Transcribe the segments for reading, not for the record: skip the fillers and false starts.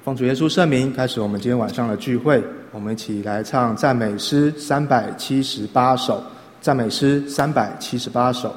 奉主耶稣圣名，开始我们今天晚上的聚会。我们一起来唱赞美诗378首，赞美诗378首。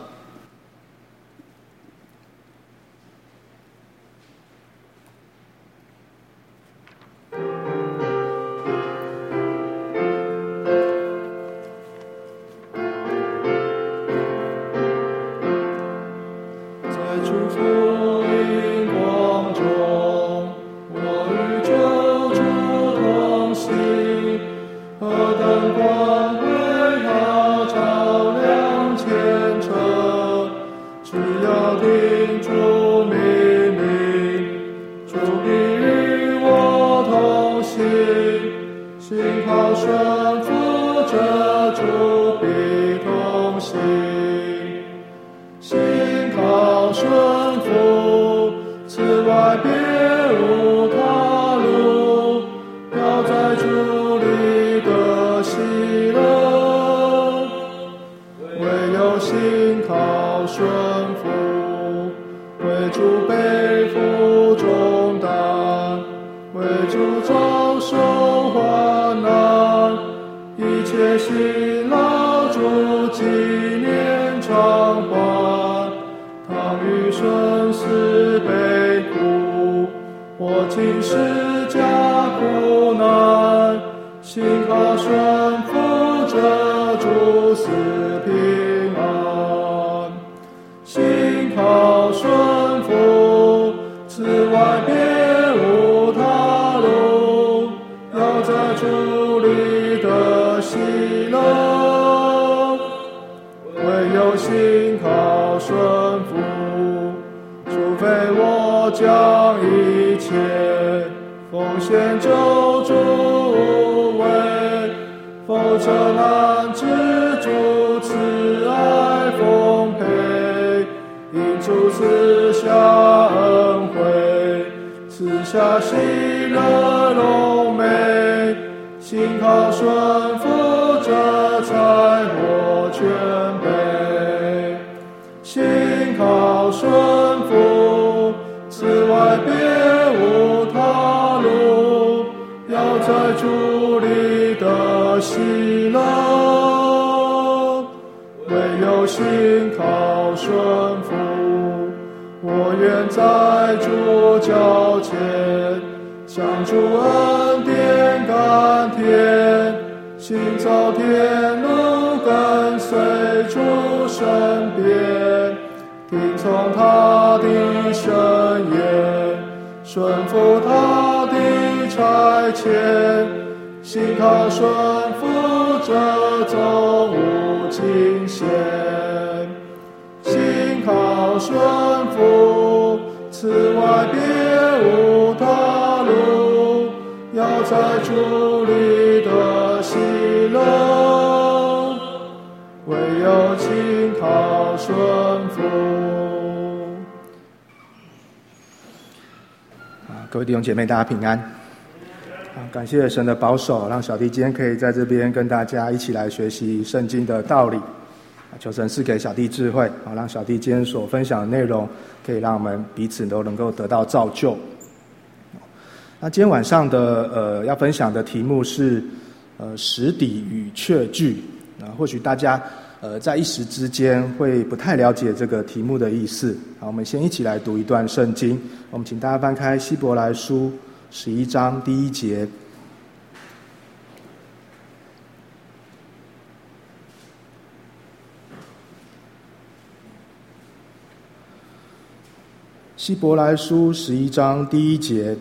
各位弟兄姐妹，大家平安。感谢神的保守，让小弟今天可以在这边跟大家一起来学习圣经的道理。求神赐给小弟智慧，让小弟今天所分享的内容可以让我们彼此都能够得到造就。那今天晚上的要分享的题目是实底与确据。或许大家在一时之间会不太了解这个题目的意思。好，我们先一起来读一段圣经。我们请大家翻开希伯来书11章第1节。希伯来书11章第1节，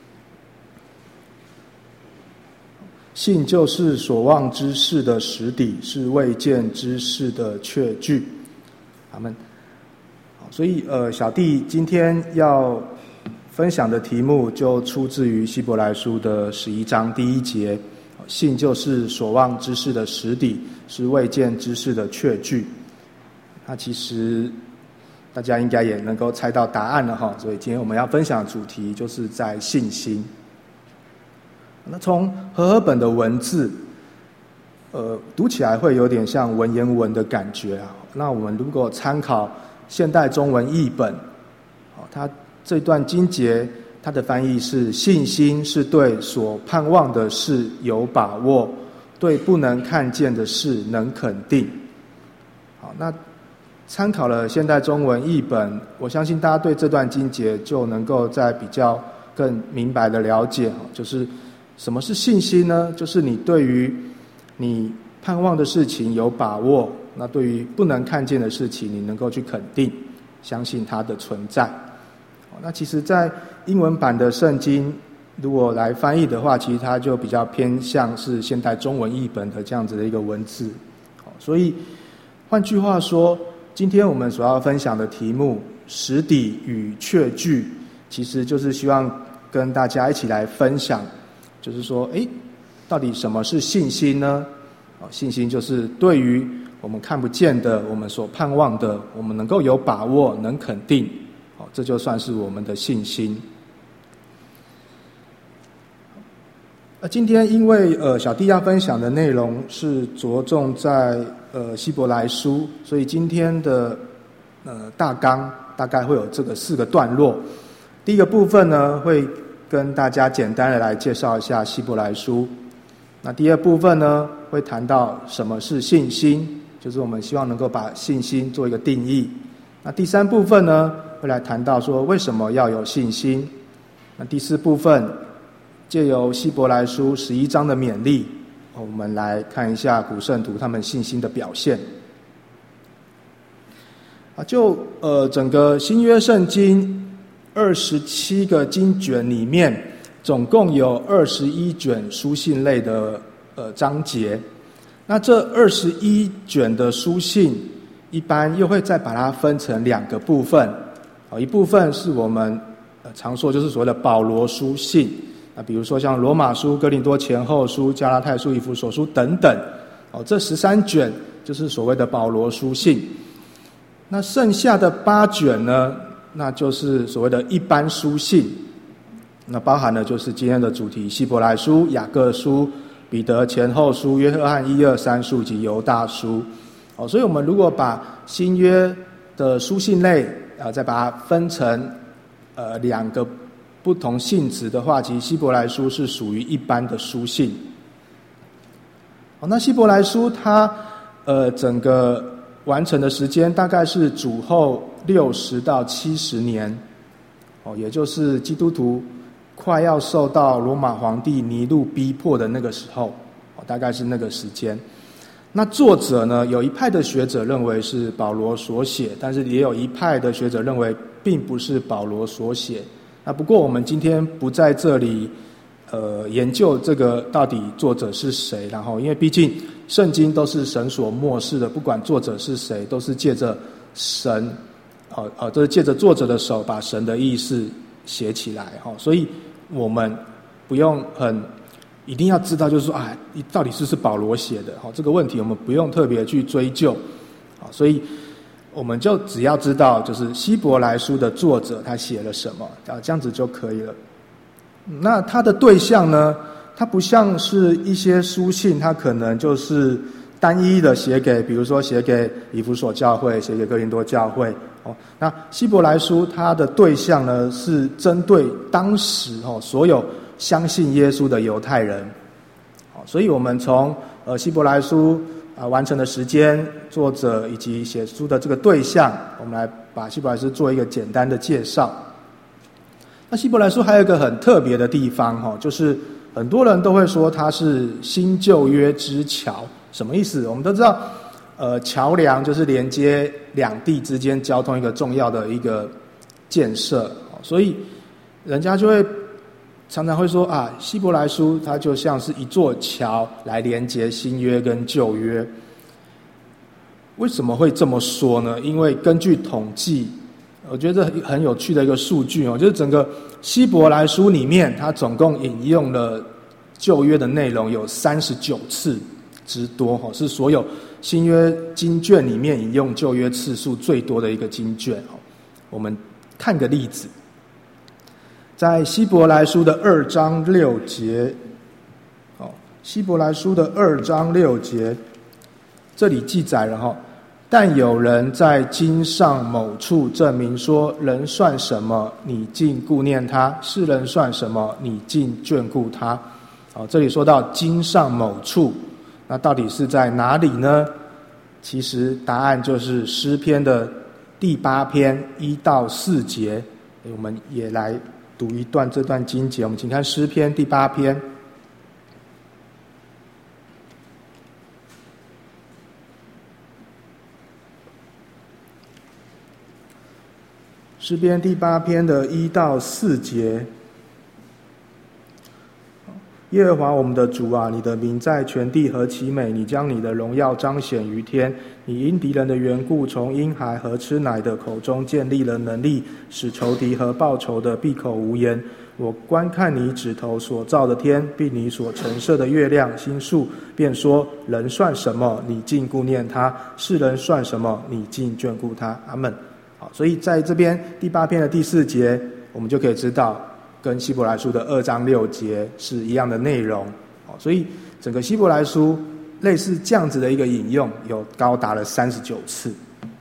信就是所望之事的实底，是未见之事的确据。阿们。所以小弟今天要分享的题目就出自于希伯来书的11章第1节，信就是所望之事的实底，是未见之事的确据。那其实大家应该也能够猜到答案了哈，所以今天我们要分享的主题就是在信心。那从和合本的文字，读起来会有点像文言文的感觉啊。那我们如果参考现代中文译本，它这段经节它的翻译是信心是对所盼望的事有把握，对不能看见的事能肯定。好，那参考了现代中文译本，我相信大家对这段经节就能够在比较更明白的了解，就是什么是信心呢？就是你对于你盼望的事情有把握，那对于不能看见的事情，你能够去肯定，相信它的存在。那其实在英文版的圣经如果来翻译的话，其实它就比较偏向是现代中文译本的这样子的一个文字。所以换句话说，今天我们所要分享的题目实底与确据，其实就是希望跟大家一起来分享，就是说到底什么是信心呢？信心就是对于我们看不见的，我们所盼望的，我们能够有把握，能肯定，这就算是我们的信心。今天因为小弟要分享的内容是着重在希伯来书，所以今天的大纲大概会有这个4个段落。第一个部分呢，会跟大家简单的来介绍一下希伯来书。那第二部分呢，会谈到什么是信心，就是我们希望能够把信心做一个定义。那第3部分呢，会来谈到说为什么要有信心。那第4部分借由希伯来书11章的勉励，我们来看一下古圣徒他们信心的表现。就整个新约圣经27个经卷里面，总共有21卷书信类的章节。那这21卷的书信，一般又会再把它分成2个部分。一部分是我们常说就是所谓的保罗书信，那比如说像罗马书、哥林多前后书、加拉太书、以弗所书等等。这13卷就是所谓的保罗书信。那剩下的8卷呢，那就是所谓的一般书信。那包含的就是今天的主题：希伯来书、雅各书、彼得前后书、约翰1、2、3书及犹大书。所以我们如果把新约的书信类再把它分成2个不同性质的话，其实希伯来书是属于一般的书信。那希伯来书它整个完成的时间大概是主后60到70年，也就是基督徒快要受到罗马皇帝尼禄逼迫的那个时候，大概是那个时间。那作者呢，有一派的学者认为是保罗所写，但是也有一派的学者认为并不是保罗所写。那不过我们今天不在这里研究这个到底作者是谁，然后因为毕竟圣经都是神所默示的，不管作者是谁，都是借着神都是借着作者的手把神的意思写起来，所以我们不用一定要知道，就是说到底是不是保罗写的，这个问题我们不用特别去追究，所以我们就只要知道就是希伯来书的作者他写了什么，这样子就可以了。那他的对象呢，他不像是一些书信，他可能就是单一的写给，比如说写给以弗所教会，写给哥林多教会。那希伯来书它的对象呢，是针对当时所有相信耶稣的犹太人。所以我们从希伯来书完成的时间、作者以及写书的这个对象，我们来把希伯来书做一个简单的介绍。那希伯来书还有一个很特别的地方，就是很多人都会说它是新旧约之桥。什么意思？我们都知道桥梁就是连接两地之间交通一个重要的一个建设，所以人家就会常常会说希伯来书它就像是一座桥来连接新约跟旧约。为什么会这么说呢？因为根据统计，我觉得很有趣的一个数据就是整个希伯来书里面，它总共引用了旧约的内容有39次之多，是所有新约经卷里面引用旧约次数最多的一个经卷。我们看个例子，在希伯来书的2章6节，希伯来书的2章6节，这里记载了但有人在经上某处证明说，人算什么，你竟顾念他；世人算什么，你竟眷顾他。这里说到经上某处，那到底是在哪里呢？其实答案就是诗篇的第8篇1到4节。我们也来读一段这段经节。我们请看诗篇第8篇。诗篇第8篇的1到4节。耶和华我们的主啊，你的名在全地何其美！你将你的荣耀彰显于天，你因敌人的缘故，从婴孩和吃奶的口中建立了能力，使仇敌和报仇的闭口无言。我观看你指头所造的天，并你所陈设的月亮星宿，便说：人算什么，你竟顾念他；世人算什么，你竟眷顾他。阿们。好，所以在这边第8篇的第4节，我们就可以知道，跟希伯来书的2章6节是一样的内容。所以整个希伯来书类似这样子的一个引用，有高达了39次。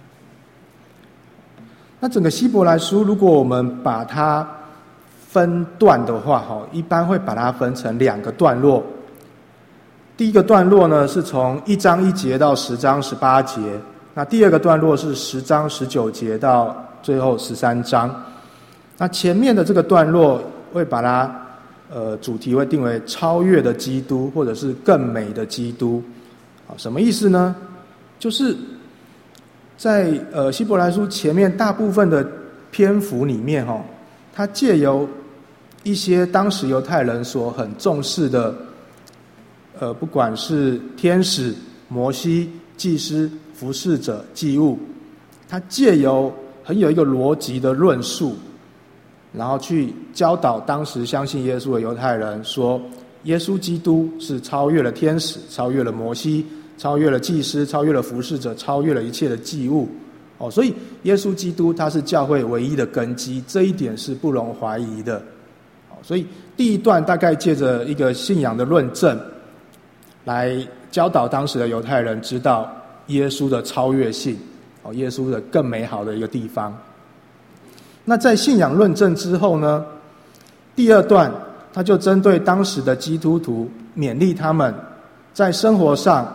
那整个希伯来书，如果我们把它分段的话，一般会把它分成2个段落。第一个段落呢，是从1章1节到10章18节。那第二个段落是10章19节到最后13章。那前面的这个段落会把它主题会定为超越的基督，或者是更美的基督。什么意思呢？就是在希伯来书前面大部分的篇幅里面，它借由一些当时犹太人所很重视的不管是天使、摩西、祭司、服侍者、祭物，它借由很有一个逻辑的论述，然后去教导当时相信耶稣的犹太人，说耶稣基督是超越了天使，超越了摩西，超越了祭司，超越了服侍者，超越了一切的祭物。所以耶稣基督他是教会唯一的根基，这一点是不容怀疑的。所以第一段大概借着一个信仰的论证，来教导当时的犹太人知道耶稣的超越性，耶稣的更美好的一个地方。那在信仰论证之后呢，第二段他就针对当时的基督徒勉励他们在生活上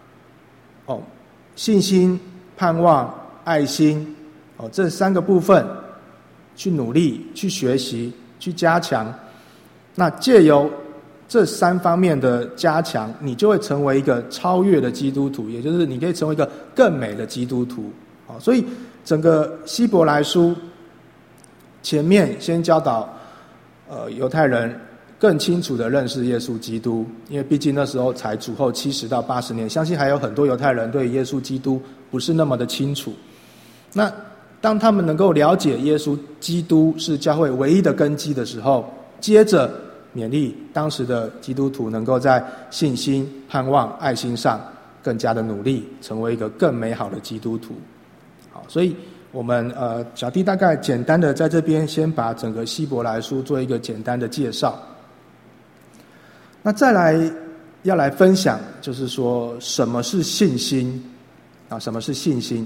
信心、盼望、爱心这3个部分去努力、去学习、去加强。那借由这3方面的加强，你就会成为一个超越的基督徒，也就是你可以成为一个更美的基督徒。所以整个希伯来书前面先教导犹太人更清楚地认识耶稣基督，因为毕竟那时候才主后70到80年，相信还有很多犹太人对耶稣基督不是那么的清楚。那当他们能够了解耶稣基督是教会唯一的根基的时候，接着勉励当时的基督徒能够在信心、盼望、爱心上更加的努力，成为一个更美好的基督徒。好，所以我们小弟大概简单的在这边先把整个希伯来书做一个简单的介绍。那再来要来分享，就是说什么是信心什么是信心？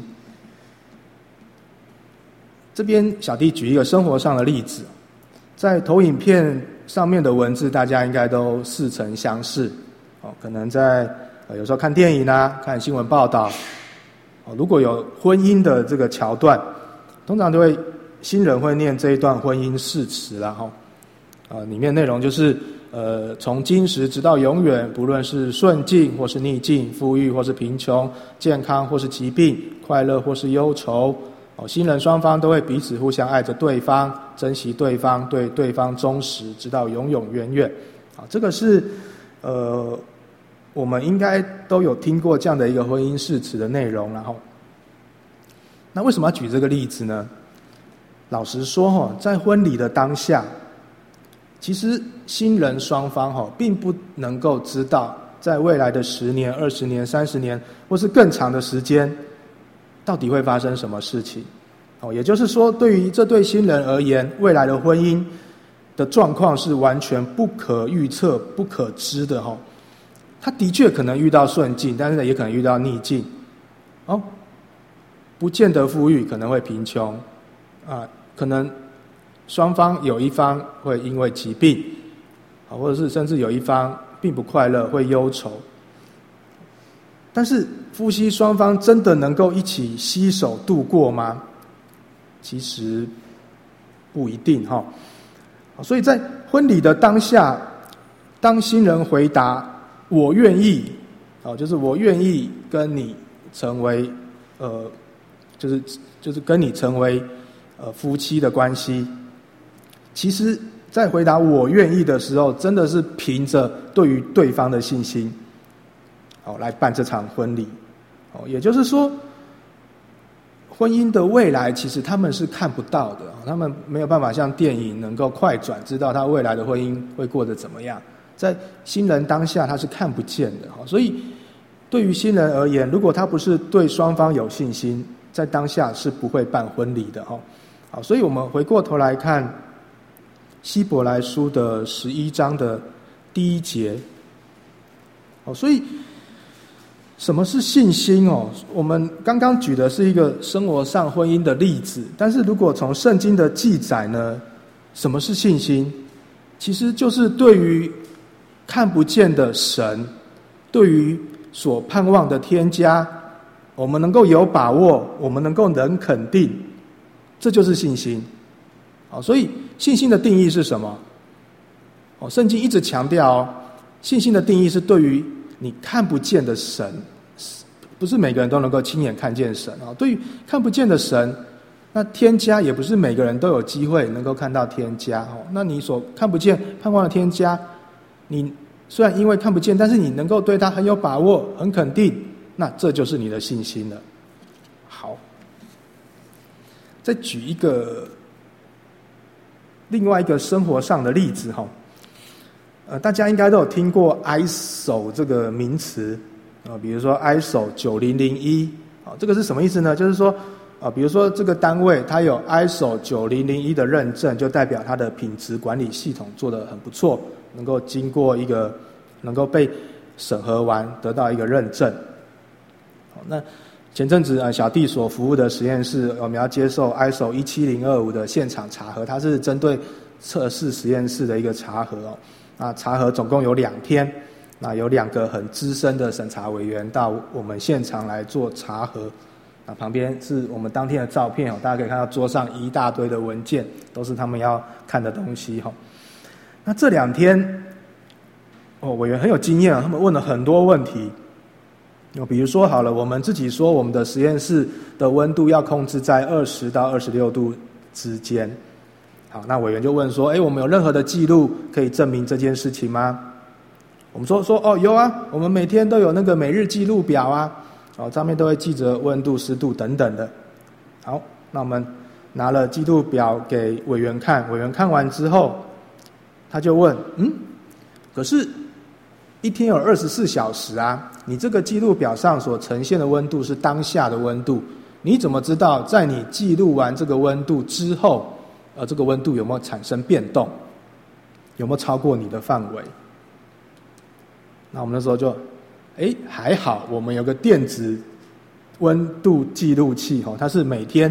这边小弟举一个生活上的例子，在投影片上面的文字大家应该都似曾相识可能在有时候看电影看新闻报道如果有婚姻的这个桥段，通常都会新人会念这一段婚姻誓词啦里面内容就是从今时直到永远，不论是顺境或是逆境，富裕或是贫穷，健康或是疾病，快乐或是忧愁新人双方都会彼此互相爱着对方，珍惜对方，对对方忠实，直到永永远远这个是我们应该都有听过这样的一个婚姻誓词的内容。然后那为什么要举这个例子呢？老实说在婚礼的当下，其实新人双方并不能够知道在未来的10年、20年、30年或是更长的时间到底会发生什么事情也就是说，对于这对新人而言，未来的婚姻的状况是完全不可预测、不可知的他的确可能遇到顺境，但是也可能遇到逆境不见得富裕，可能会贫穷可能双方有一方会因为疾病或者是甚至有一方并不快乐，会忧愁。但是夫妻双方真的能够一起携手度过吗？其实不一定所以在婚礼的当下，当新人回答我愿意就是我愿意跟你成为就是跟你成为夫妻的关系，其实在回答我愿意的时候，真的是凭着对于对方的信心来办这场婚礼也就是说，婚姻的未来其实他们是看不到的，他们没有办法像电影能够快转知道他未来的婚姻会过得怎么样，在新人当下他是看不见的。所以对于新人而言，如果他不是对双方有信心，在当下是不会办婚礼的。好，所以我们回过头来看希伯来书的11章的第1节。所以什么是信心我们刚刚举的是一个生活上婚姻的例子，但是如果从圣经的记载呢，什么是信心？其实就是对于看不见的神，对于所盼望的天家，我们能够有把握，我们能够能肯定，这就是信心。所以信心的定义是什么？圣经一直强调信心的定义是对于你看不见的神，不是每个人都能够亲眼看见神对于看不见的神，那天家也不是每个人都有机会能够看到天家那你所看不见盼望的天家，你虽然因为看不见，但是你能够对他很有把握，很肯定，那这就是你的信心了。好，再举一个另外一个生活上的例子大家应该都有听过 ISO 这个名词比如说 ISO 9001这个是什么意思呢？就是说比如说这个单位它有 ISO 9001的认证，就代表它的品质管理系统做得很不错，能够经过一个能够被审核完，得到一个认证。那前阵子小弟所服务的实验室，我们要接受 ISO 17025的现场查核，它是针对测试实验室的一个查核那查核总共有2天，那有2个很资深的审查委员到我们现场来做查核。那旁边是我们当天的照片大家可以看到桌上一大堆的文件，都是他们要看的东西那这2天委员很有经验他们问了很多问题。比如说好了，我们自己说我们的实验室的温度要控制在20到26度之间。好，那委员就问说我们有任何的记录可以证明这件事情吗？我们说有啊，我们每天都有那个每日记录表上面都会记着温度、湿度等等的。好，那我们拿了记录表给委员看，委员看完之后他就问可是一天有24小时你这个记录表上所呈现的温度是当下的温度，你怎么知道在你记录完这个温度之后这个温度有没有产生变动，有没有超过你的范围？那我们那时候就还好，我们有个电子温度记录器它是每天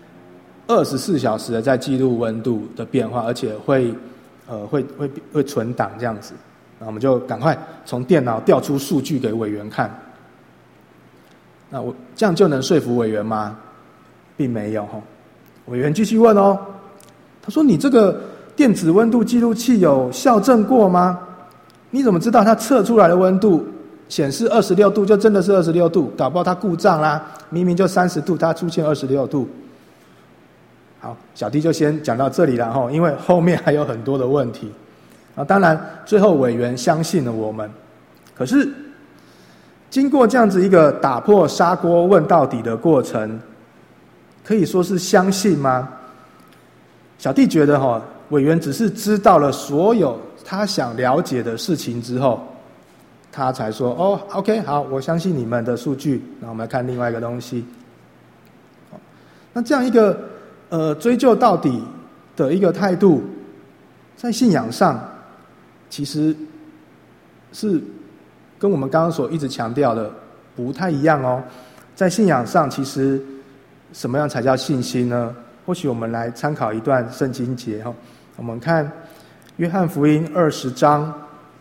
24小时的在记录温度的变化，而且会存档这样子。那我们就赶快从电脑调出数据给委员看。那我这样就能说服委员吗？并没有委员继续问他说你这个电子温度记录器有校正过吗？你怎么知道它测出来的温度显示26度就真的是26度，搞不好它故障啦，明明就30度它出现26度。好，小弟就先讲到这里了因为后面还有很多的问题当然最后委员相信了我们。可是经过这样子一个打破砂锅问到底的过程，可以说是相信吗？小弟觉得委员只是知道了所有他想了解的事情之后，他才说OK 好，我相信你们的数据。那我们来看另外一个东西。那这样一个追究到底的一个态度，在信仰上其实是跟我们刚刚所一直强调的不太一样在信仰上，其实什么样才叫信心呢？或许我们来参考一段圣经节哈，我们看约翰福音20章。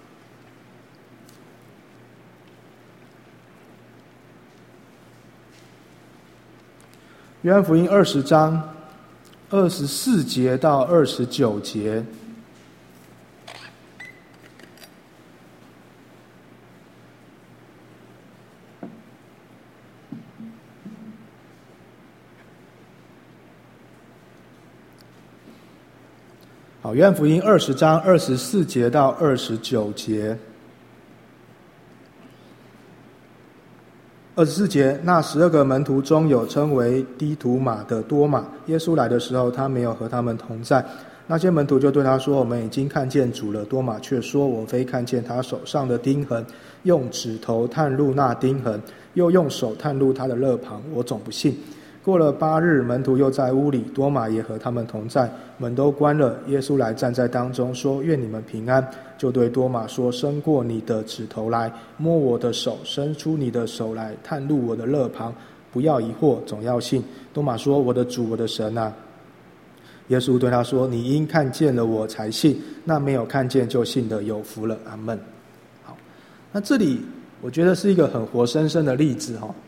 约翰福音20章24节到29节。好，约翰福音20章24节到29节。24节，那12个门徒中有称为低图马的多马，耶稣来的时候，他没有和他们同在。那些门徒就对他说：“我们已经看见主了。”多马却说：“我非看见他手上的钉痕，用指头探入那钉痕，又用手探入他的肋旁，我总不信。”过了8日，门徒又在屋里，多马也和他们同在，门都关了。耶稣来站在当中，说：“愿你们平安。”就对多马说：“伸过你的指头来，摸我的手；伸出你的手来，探入我的肋旁。不要疑惑，总要信。”多马说：“我的主，我的神啊！”耶稣对他说：“你因看见了我才信，那没有看见就信的有福了。”阿们。好，那这里我觉得是一个很活生生的例子哈。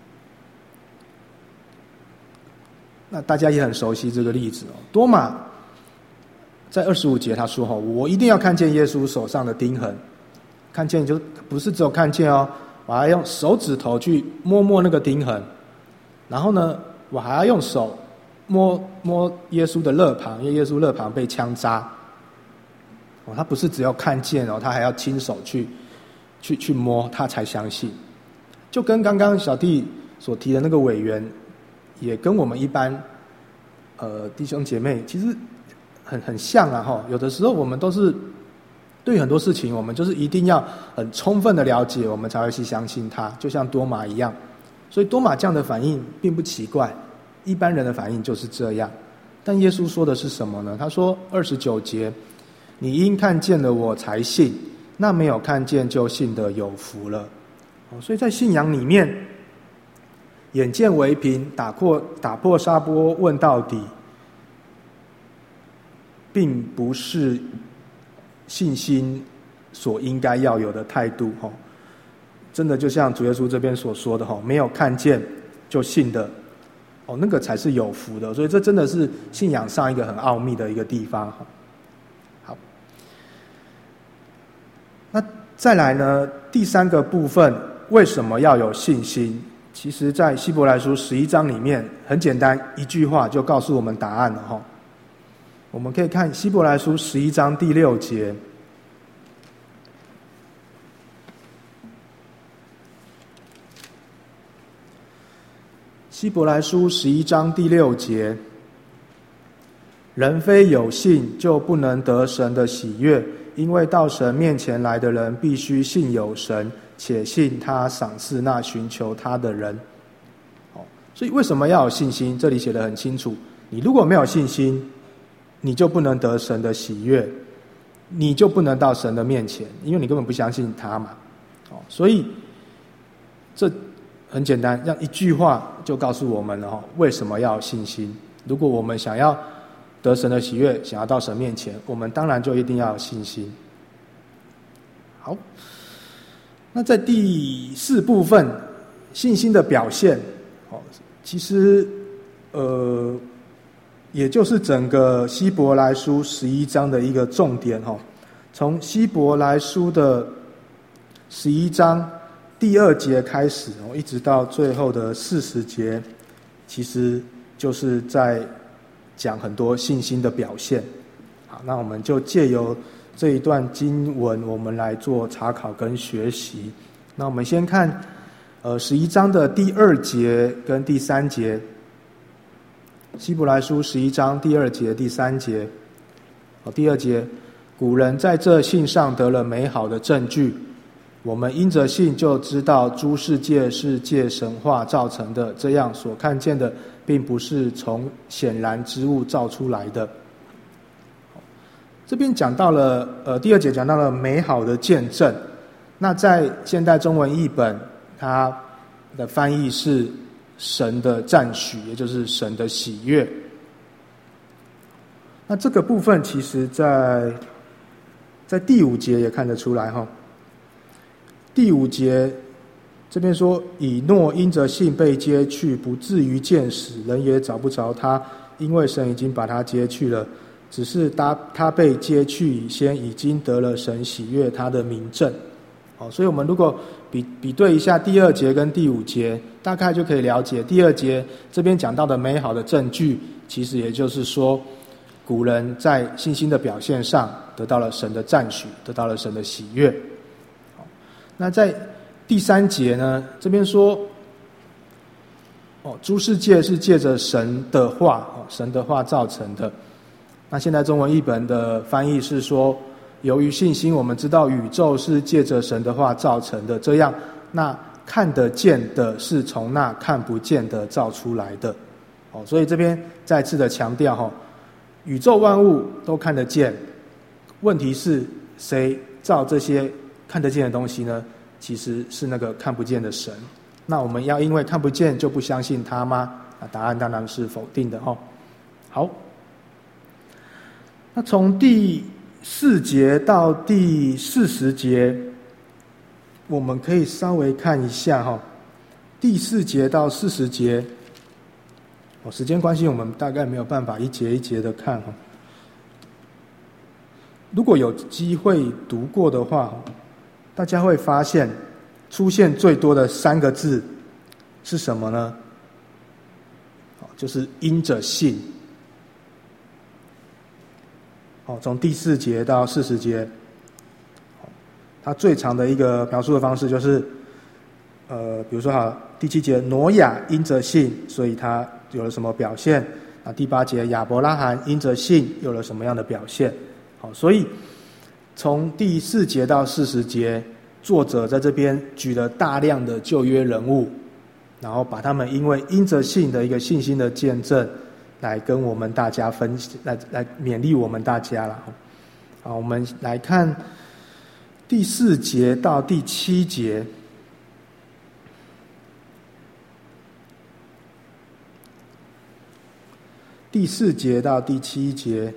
那大家也很熟悉这个例子哦。多马在25节他说：“我一定要看见耶稣手上的钉痕，看见就不是只有看见哦，我还用手指头去摸摸那个钉痕，然后呢，我还要用手摸摸耶稣的肋旁，因为耶稣肋旁被枪扎。哦，他不是只要看见哦，他还要亲手去摸，他才相信。就跟刚刚小弟所提的那个委员。”也跟我们一般弟兄姐妹其实很像啊哈。有的时候我们都是对很多事情，我们就是一定要很充分的了解，我们才会去相信他，就像多马一样。所以多马这样的反应并不奇怪，一般人的反应就是这样。但耶稣说的是什么呢？他说29节：“你因看见了我才信，那没有看见就信的有福了。”所以在信仰里面，眼见为凭，打破砂锅问到底，并不是信心所应该要有的态度。真的就像主耶稣这边所说的，没有看见就信的，那个才是有福的。所以这真的是信仰上一个很奥秘的一个地方。好，那再来呢，第3个部分，为什么要有信心？其实在希伯来书11章里面，很简单，一句话就告诉我们答案了哈。我们可以看希伯来书11章第6节。希伯来书11章第6节：“人非有信，就不能得神的喜悦，因为到神面前来的人，必须信有神，且信他赏赐那寻求他的人。”所以为什么要有信心？这里写得很清楚，你如果没有信心，你就不能得神的喜悦，你就不能到神的面前，因为你根本不相信他嘛。所以这很简单，让一句话就告诉我们了为什么要有信心。如果我们想要得神的喜悦，想要到神面前，我们当然就一定要有信心。好，那在第4部分，信心的表现，其实也就是整个希伯来书11章的一个重点。从希伯来书的11章第2节开始，一直到最后的40节，其实就是在讲很多信心的表现。好，那我们就借由这一段经文，我们来做查考跟学习。那我们先看11章的第2节跟第3节。希伯来书11章第2节、第3节。第2节：古人在这信上得了美好的证据，我们因着信就知道诸世界是借神话造成的，这样所看见的并不是从显然之物造出来的。这边讲到了第2节讲到了美好的见证。那在现代中文译本，它的翻译是神的赞许，也就是神的喜悦。那这个部分其实在第5节也看得出来哈。第5节这边说，以诺因着信被接去，不至于见死，人也找不着他，因为神已经把他接去了。只是他被接去以先，已经得了神喜悦他的明证。所以我们如果比对一下第2节跟第5节，大概就可以了解第2节这边讲到的美好的证据，其实也就是说，古人在信心的表现上得到了神的赞许，得到了神的喜悦。那在第3节呢，这边说，诸世界是借着神的话，神的话造成的。那现在中文译本的翻译是说，由于信心，我们知道宇宙是借着神的话造成的，这样那看得见的是从那看不见的造出来的。所以这边再次的强调，宇宙万物都看得见，问题是谁造这些看得见的东西呢？其实是那个看不见的神。那我们要因为看不见就不相信他吗？答案当然是否定的。好，那从第4节到第40节，我们可以稍微看一下第4节到40节，时间关系我们大概没有办法一节一节的看。如果有机会读过的话，大家会发现出现最多的3个字是什么呢？就是因着信。从第4节到40节，它最长的一个描述的方式就是，比如说第7节，挪亚因着信，所以他有了什么表现？第8节，亚伯拉罕因着信有了什么样的表现？所以从第4节到40节，作者在这边举了大量的旧约人物，然后把他们因着信的一个信心的见证，来跟我们大家分享，来勉励我们大家了。好，我们来看第4节到第7节。第4节到第7节，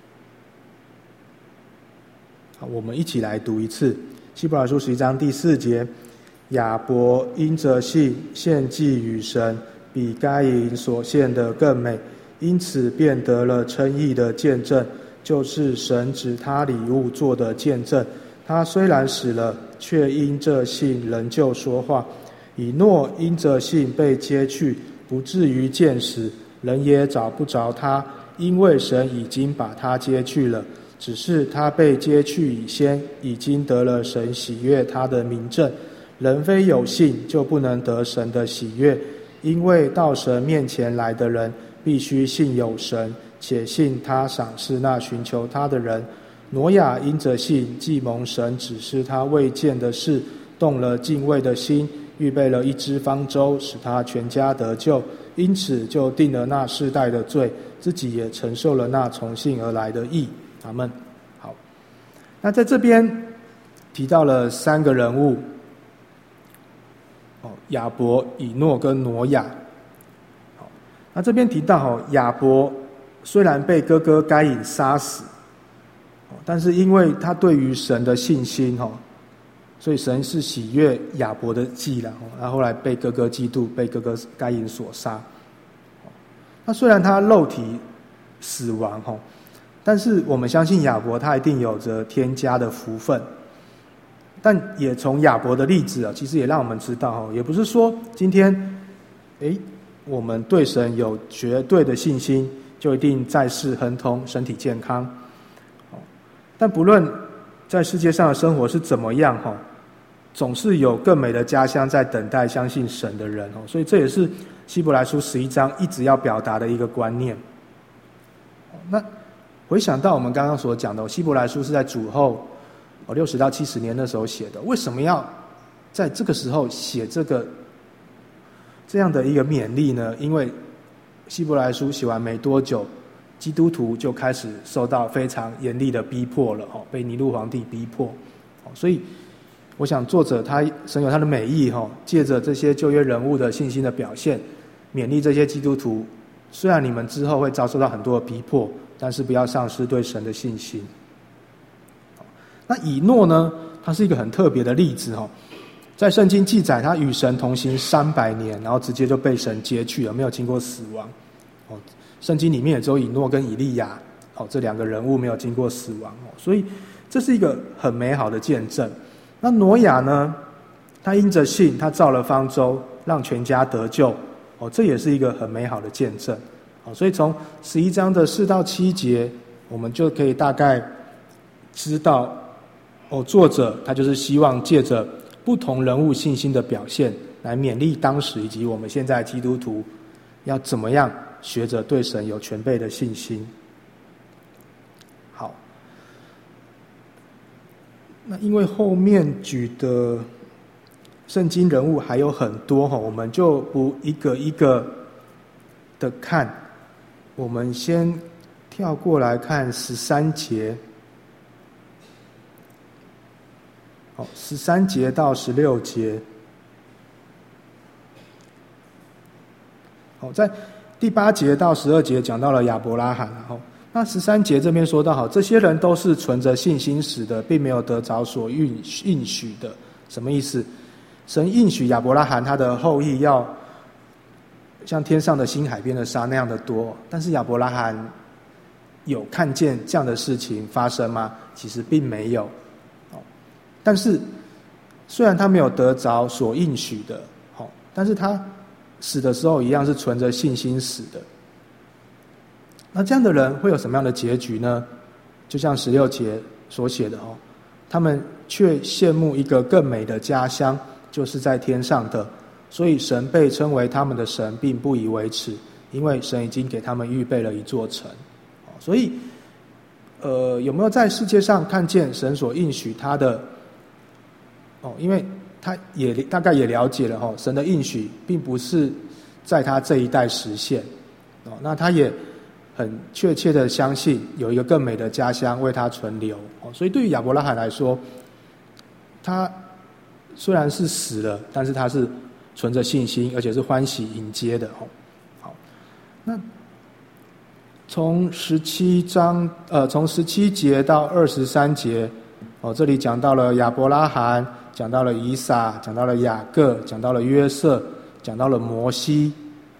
好，我们一起来读一次。希伯来书11章第4节，亚伯因着信献祭与神，比该隐所献的更美，因此便得了称义的见证，就是神指他礼物做的见证。他虽然死了，却因这信仍旧说话。以诺因着信被接去，不至于见死，人也找不着他，因为神已经把他接去了。只是他被接去以先，已经得了神喜悦他的明证。人非有信，就不能得神的喜悦，因为到神面前来的人，必须信有神，且信他赏赐那寻求他的人。挪亚因着信，既蒙神指示他未见的事，动了敬畏的心，预备了一只方舟，使他全家得救，因此就定了那世代的罪，自己也承受了那从信而来的义。阿们。好，那在这边提到了3个人物，亚伯、以诺跟挪亚。好，那这边提到亚伯虽然被哥哥该隐杀死，但是因为他对于神的信心，所以神是喜悦亚伯的祭了。他后来被哥哥嫉妒，被哥哥该隐所杀。那虽然他肉体死亡，但是我们相信亚伯他一定有着天家的福分。但也从亚伯的例子其实也让我们知道，也不是说今天我们对神有绝对的信心，就一定在世亨通，身体健康。但不论在世界上的生活是怎么样，总是有更美的家乡在等待相信神的人。所以这也是希伯来书11章一直要表达的一个观念。那回想到我们刚刚所讲的，希伯来书是在主后60到70年那时候写的，为什么要在这个时候写这样的一个勉励呢？因为希伯来书写完没多久，基督徒就开始受到非常严厉的逼迫了，被尼禄皇帝逼迫。所以我想作者他神有他的美意，借着这些旧约人物的信心的表现， 勉励这些基督徒，虽然你们之后会遭受到很多的逼迫，但是不要丧失对神的信心。那以诺呢，他是一个很特别的例子哦。在圣经记载，他与神同行300年，然后直接就被神接去了，没有经过死亡。圣经里面也只有以诺跟以利亚这2个人物没有经过死亡，所以这是一个很美好的见证。那挪亚呢，他因着信，他造了方舟，让全家得救，这也是一个很美好的见证。所以从11章的4到7节，我们就可以大概知道，作者他就是希望借着不同人物信心的表现，来勉励当时以及我们现在基督徒要怎么样学着对神有全备的信心。好，那因为后面举的圣经人物还有很多，我们就不一个一个的看，我们先跳过来看13节。13节到16节。在第8节到12节讲到了亚伯拉罕，那13节这边说到，这些人都是存着信心死的，并没有得着所应许的。什么意思？神应许亚伯拉罕他的后裔要像天上的星、海边的沙那样的多，但是亚伯拉罕有看见这样的事情发生吗？其实并没有。但是虽然他没有得着所应许的，但是他死的时候一样是存着信心死的。那这样的人会有什么样的结局呢？就像16节所写的，他们却羡慕一个更美的家乡，就是在天上的，所以神被称为他们的神，并不以为耻，因为神已经给他们预备了一座城。所以有没有在世界上看见神所应许他的？因为他也大概也了解了，神的应许并不是在他这一代实现，那他也很确切的相信有一个更美的家乡为他存留。所以对于亚伯拉罕来说，他虽然是死了，但是他是存着信心，而且是欢喜迎接的。好，那从17节到23节，这里讲到了亚伯拉罕，讲到了以撒，讲到了雅各，讲到了约瑟，讲到了摩西。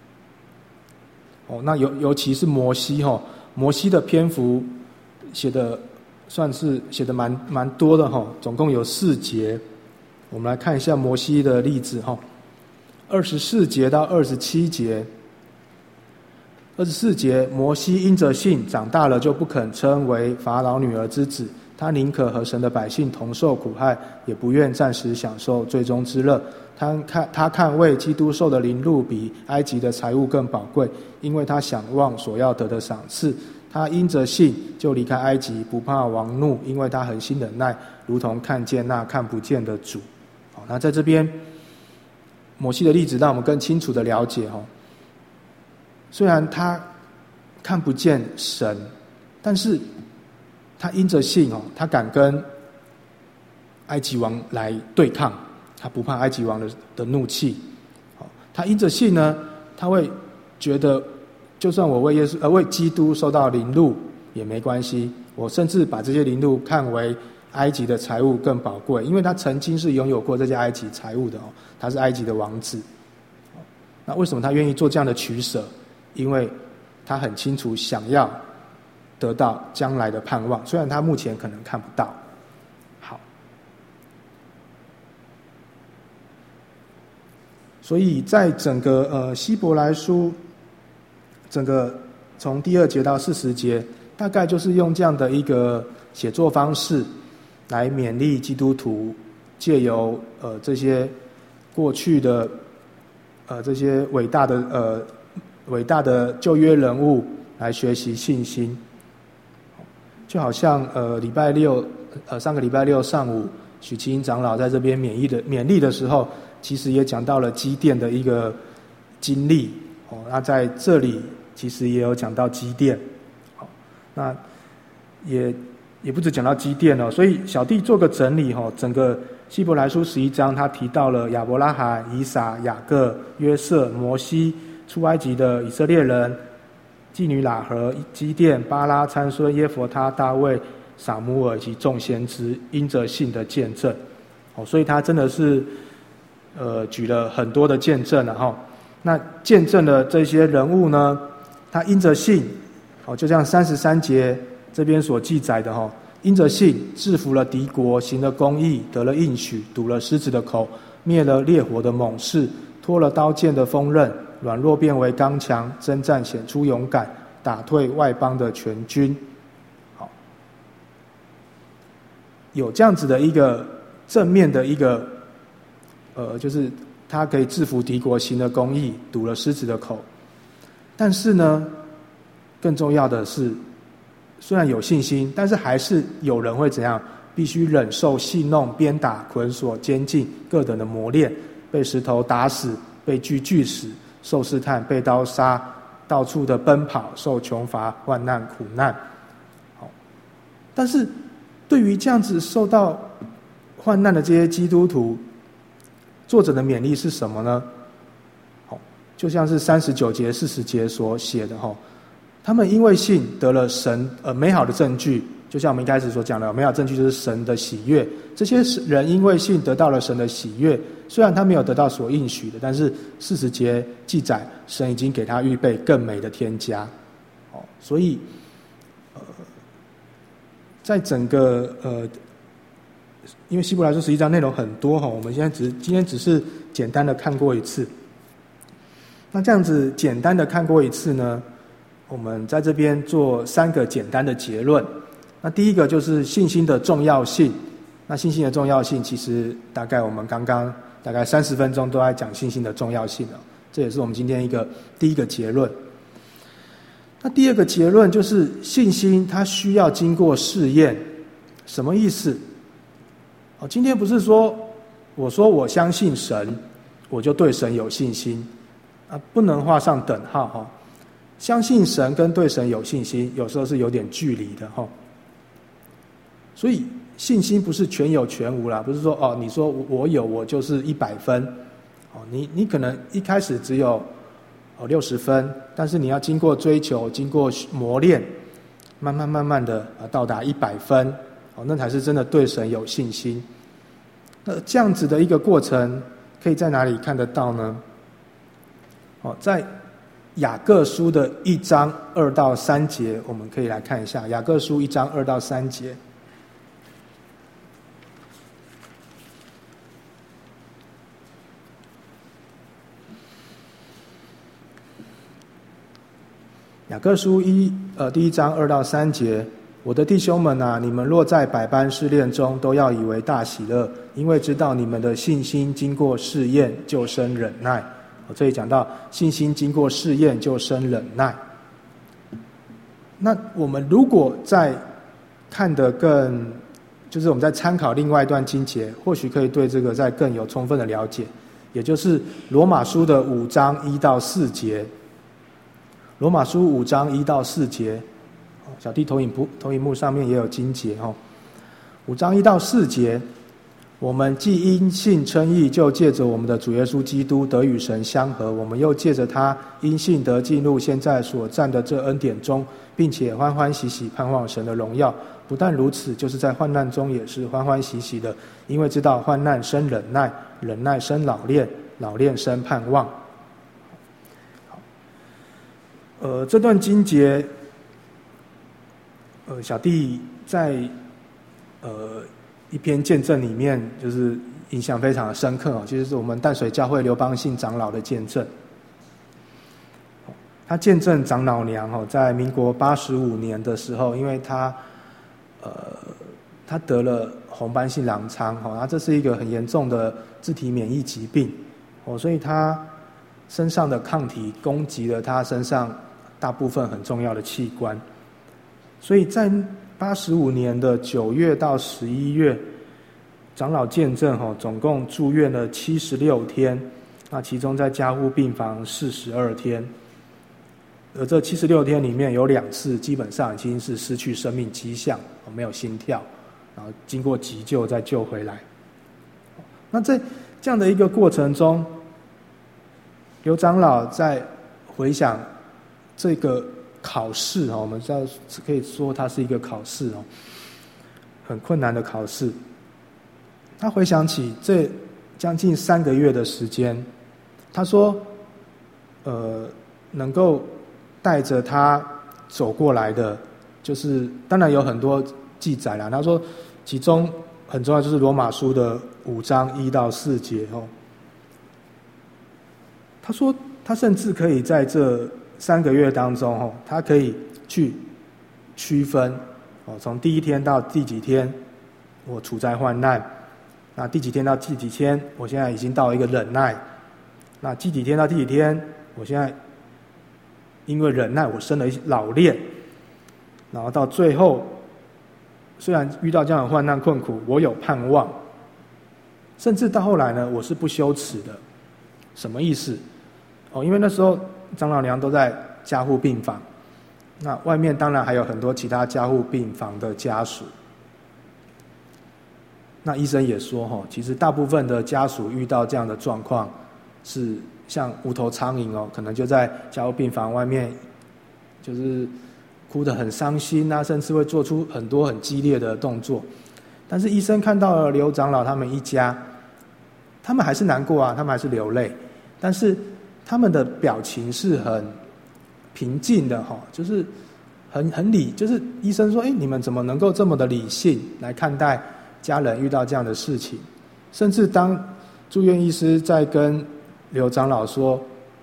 那尤其是摩西，摩西的篇幅算是写的蛮多的，总共有4节。我们来看一下摩西的例子，24节到27节。24节，摩西因着信长大了，就不肯称为法老女儿之子，他宁可和神的百姓同受苦害，也不愿暂时享受最终之乐。他看为基督受的凌辱比埃及的财物更宝贵，因为他想望所要得的赏赐。他因着信就离开埃及，不怕王怒，因为他恒心忍耐，如同看见那看不见的主。那在这边摩西的例子让我们更清楚的了解，虽然他看不见神，但是他因着信，他敢跟埃及王来对抗，他不怕埃及王的怒气。他因着信呢，他会觉得就算我为基督受到凌辱也没关系，我甚至把这些凌辱看为埃及的财物更宝贵，因为他曾经是拥有过这些埃及财物的，他是埃及的王子。那为什么他愿意做这样的取舍？因为他很清楚想要得到将来的盼望，虽然他目前可能看不到。好，所以在整个希伯来书，整个从第2节到40节，大概就是用这样的一个写作方式来勉励基督徒，借由这些过去的这些伟大的旧约人物来学习信心。就好像上个礼拜六上午许其英长老在这边勉励的时候，其实也讲到了基甸的一个经历。那在这里其实也有讲到基甸。那也不只讲到基甸所以小弟做个整理，整个希伯来书11章他提到了亚伯拉罕、以撒、雅各、约瑟、摩西， 出埃及的以色列人、妓女喇合、基甸、巴拉、参孙、耶弗他、大卫、撒母耳以及众先知因着信的见证。所以他真的是举了很多的见证了哈。那见证的这些人物呢，他因着信，就像33节这边所记载的哈，因着信制服了敌国，行了公义，得了应许，堵了狮子的口，灭了烈火的猛士，脱了刀剑的锋刃，软弱变为刚强，征战显出勇敢，打退外邦的全军。好，有这样子的一个正面的一个就是他可以制服敌国，行了公义，堵了狮子的口。但是呢，更重要的是，虽然有信心，但是还是有人会怎样？必须忍受戏弄、鞭打、捆锁、监禁各等的磨练，被石头打死，被锯死，受试探，被刀杀，到处的奔跑，受穷乏、患难、苦难。好，但是对于这样子受到患难的这些基督徒，作者的勉励是什么呢？就像是39节、40节所写的他们因为信得了神美好的证据，就像我们一开始所讲的，美好证据就是神的喜悦。这些人因为信得到了神的喜悦，虽然他没有得到所应许的，但是40节记载，神已经给他预备更美的天家。所以在整个因为希伯来书11章内容很多我们今天只是简单的看过一次。那这样子简单的看过一次呢，我们在这边做3个简单的结论。那第一个就是信心的重要性。那信心的重要性，其实大概我们刚刚大概30分钟都在讲信心的重要性了，这也是我们今天第一个结论。那第二个结论就是信心它需要经过试验。什么意思？今天不是说我说我相信神，我就对神有信心不能画上等号相信神跟对神有信心有时候是有点距离的所以信心不是全有全无啦，不是说你说我有我就是100分你可能一开始只有60分，但是你要经过追求，经过磨练，慢慢的到达100分那才是真的对神有信心。那这样子的一个过程可以在哪里看得到呢？在雅各书的1章2到3节，我们可以来看一下雅各书1章2到3节。雅各书第1章2到3节，我的弟兄们啊，你们若在百般试炼中，都要以为大喜乐，因为知道你们的信心经过试验，就生忍耐。这里讲到信心经过试验，就生忍耐。那我们如果再看得就是我们在参考另外一段经节，或许可以对这个再更有充分的了解，也就是罗马书的5章1到4节。罗马书5章1到4节，小弟投影幕上面也有经节5章1到4节，我们既因信称义，就借着我们的主耶稣基督得与神相合，我们又借着他因信得进入现在所占的这恩典中，并且欢欢喜喜盼望神的荣耀。不但如此，就是在患难中也是欢欢喜喜的，因为知道患难生忍耐，忍耐生老练，老练生盼望。这段经节，小弟在一篇见证里面，就是印象非常的深刻其实是我们淡水教会刘邦信长老的见证。他见证长老娘在民国85年的时候，因为他得了红斑性狼疮这是一个很严重的自体免疫疾病所以他身上的抗体攻击了他身上大部分很重要的器官，所以在85年的9月到11月，长老见证总共住院了76天，那其中在加护病房42天，而这76天里面有2次基本上已经是失去生命迹象没有心跳，然后经过急救再救回来。那在这样的一个过程中，刘长老在回想这个考试我们可以说它是一个考试很困难的考试。他回想起这将近3个月的时间，他说能够带着他走过来的，就是当然有很多记载啦。他说其中很重要就是罗马书的5章1到4节他说他甚至可以在这3个月当中他可以去区分从第一天到第几天我处在患难，那第几天到第几天我现在已经到一个忍耐，那第几天到第几天我现在因为忍耐我生了老练，然后到最后虽然遇到这样的患难困苦我有盼望，甚至到后来呢我是不羞耻的。什么意思因为那时候长老娘都在加护病房，那外面当然还有很多其他加护病房的家属。那医生也说其实大部分的家属遇到这样的状况是像无头苍蝇可能就在加护病房外面就是哭得很伤心甚至会做出很多很激烈的动作。但是医生看到了刘长老他们一家，他们还是难过他们还是流泪，但是他们的表情是很平静的就是很理，就是医生说你们怎么能够这么的理性来看待家人遇到这样的事情。甚至当住院医师在跟刘长老说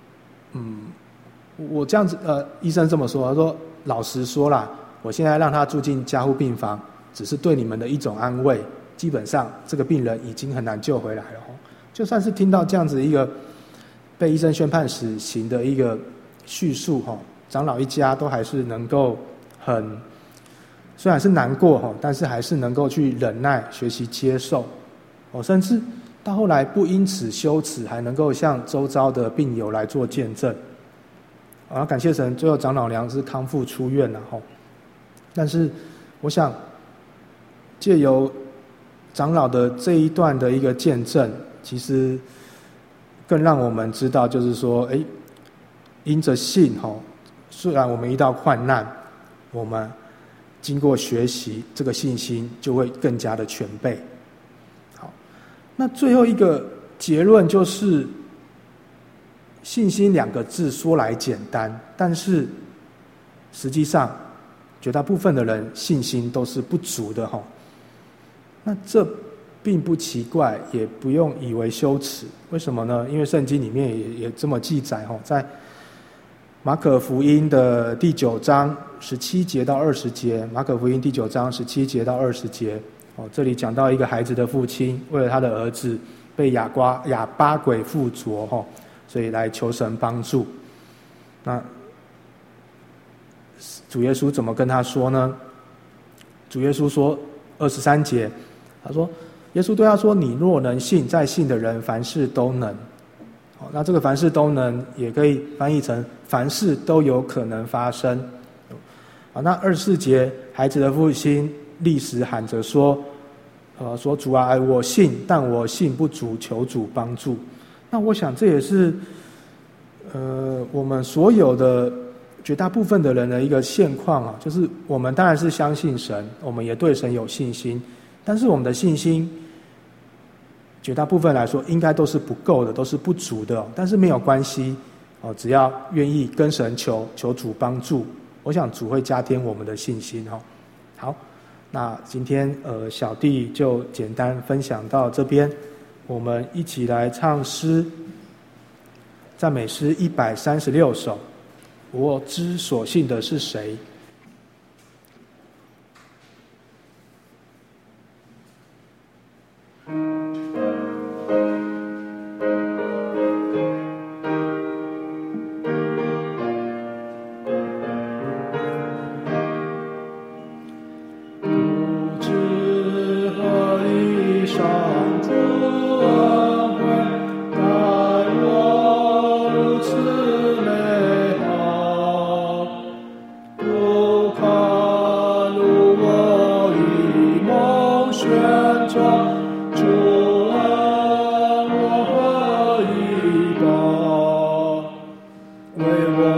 我这样子医生这么说，他说老实说啦，我现在让他住进加护病房只是对你们的一种安慰，基本上这个病人已经很难救回来了就算是听到这样子一个被医生宣判死刑的一个叙述长老一家都还是能够虽然是难过但是还是能够去忍耐学习接受甚至到后来不因此羞耻，还能够向周遭的病友来做见证感谢神，最后长老娘是康复出院了但是我想借由长老的这一段的一个见证，其实更让我们知道就是说因着信虽然我们遇到患难，我们经过学习这个信心就会更加的全备。好，那最后一个结论就是信心2个字说来简单，但是实际上绝大部分的人信心都是不足的那这并不奇怪，也不用以为羞耻。为什么呢？因为圣经里面也这么记载在马可福音的第9章17节到20节，马可福音第9章17节到20节这里讲到一个孩子的父亲为了他的儿子被哑巴鬼附着所以来求神帮助。那主耶稣怎么跟他说呢？主耶稣说23节，他说耶稣对他说，你若能信，在信的人凡事都能。那这个凡事都能也可以翻译成凡事都有可能发生。那24节，孩子的父亲立时喊着说主啊，我信，但我信不足，求主帮助。那我想这也是我们所有的绝大部分的人的一个现况就是我们当然是相信神，我们也对神有信心，但是我们的信心绝大部分来说应该都是不够的，都是不足的但是没有关系只要愿意跟神求主帮助，我想主会加添我们的信心好，那今天小弟就简单分享到这边，我们一起来唱诗，赞美诗136首，我知所信的是谁。为我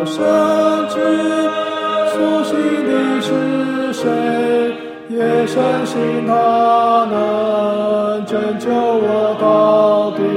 到底。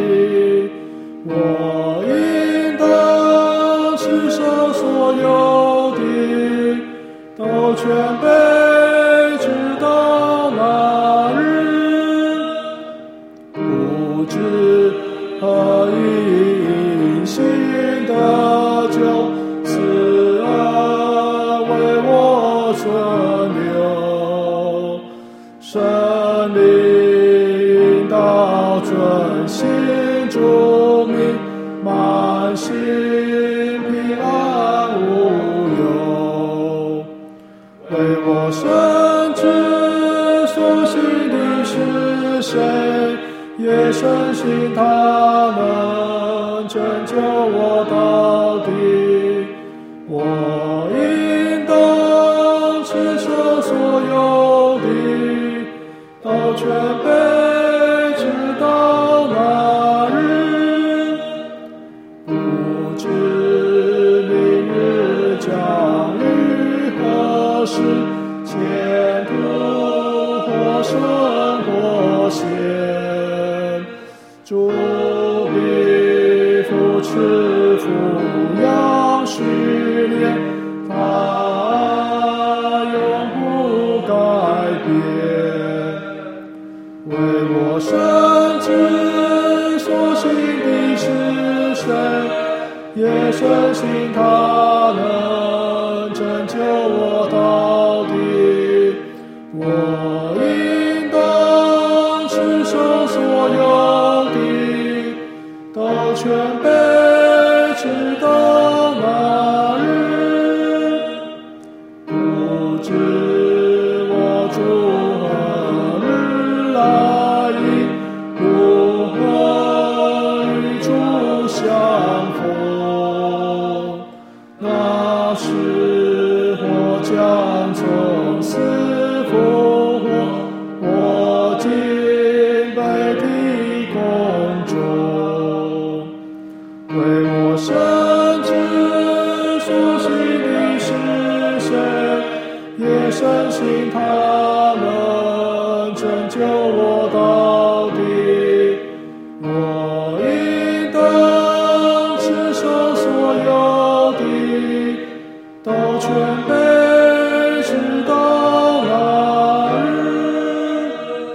我应当持守所有的，都全备，直到那日。不知何因信得救，此恩为我存留。生命应当遵行主命，满心平安无忧。为我深知所信的是谁，也深信他能拯救我到底。我应当持守所有的，都全备，直到那日。不知明日将于何时，前途或顺或险。主必扶持抚养训练，他永不改变。为我深知所信的是谁，也深信他能拯救我到底。我应当持守所有的，都全备，直到那日。不知我主何日来临，如何与主相逢。那时我将从死复活，我敬拜的宫中。为我深知所信的是谁，也深信他能拯救我到底。我应当持守所有的，都全备，直到那日。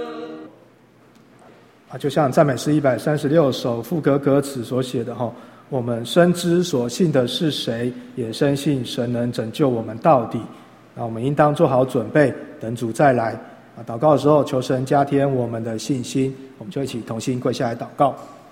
就像赞美诗136首副歌歌词所写的我们深知所信的是谁，也深信神能拯救我们到底。那我们应当做好准备，等主再来。祷告的时候，求神加添我们的信心。我们就一起同心跪下来祷告。